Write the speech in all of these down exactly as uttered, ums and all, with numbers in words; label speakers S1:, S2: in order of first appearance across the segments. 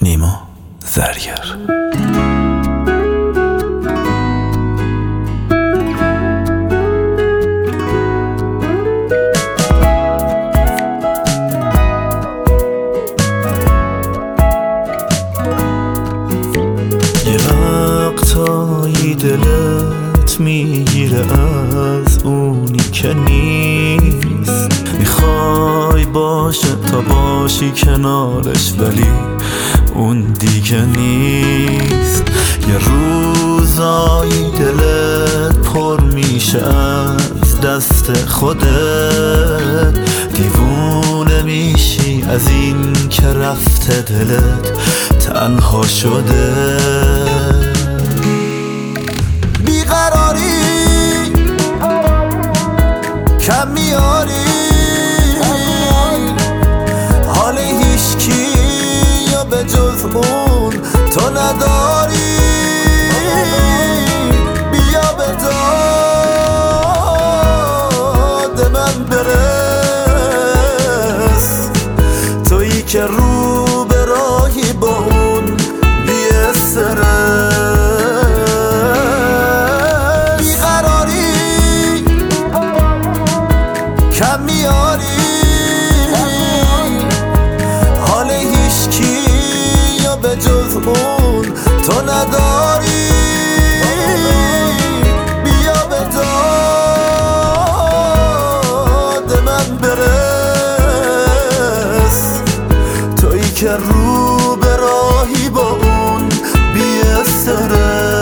S1: نیما زرگر.
S2: یه وقتایی دلت میگیره از اونی که نیست، میخوای باشه تا باشی کنارش ولی اون دیگه نیست. یه روزایی دلت پر میشه از دست خودت، دیوونه میشی از این که رفته دلت تنها شده. بیقراری کم میاری، حال هیچکی یا به جز اون تو نداری. بیا به داد من برس، تویی که رو به راهی با اون بی‌استرس. بیقراری کم میاری، حال هیچکی یا به جز اون تو نداری. بیا به داد من برس، تویی که رو به راهی با اون بی‌استرس.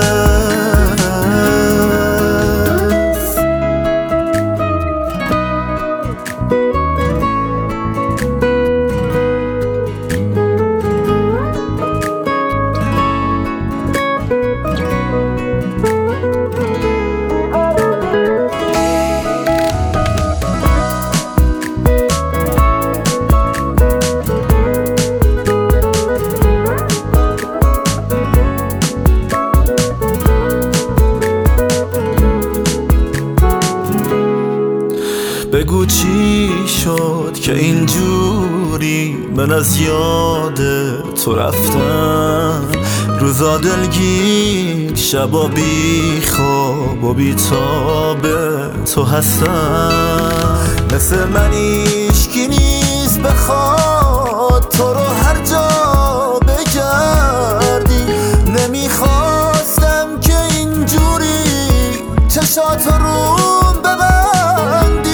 S2: بگو چی شد که اینجوری من از یاد تو رفتم، روزا دلگیر شبا بی خواب و بی تاب تو هستم. مثل من ایشکی نیست بخواد تو رو هر جا بگردی، نمیخواستم که اینجوری چشات روم ببندی.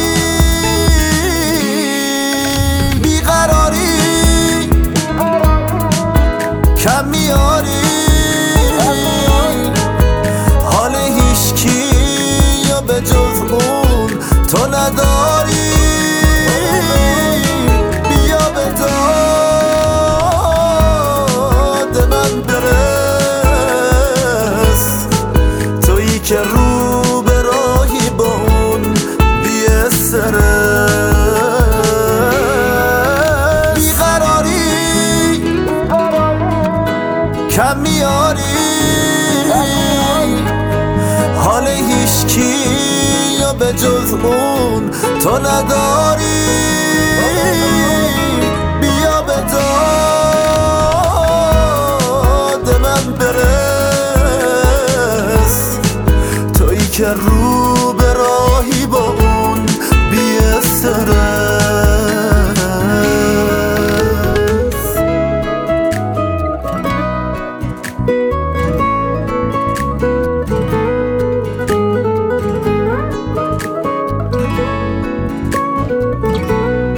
S2: کم میاری، حال هیچکی یا به جز اون تو نداری. بیا به داد من برس، تویی که رو به راهی با اون بی‌استرس. کم میاری، حال هیچکی یا به جز اون تو نداری. بیا به داد من برس، تویی که رو به راهی با اون بی‌استرس.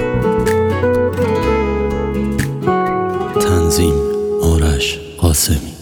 S1: تنظیم آرش قاسمی.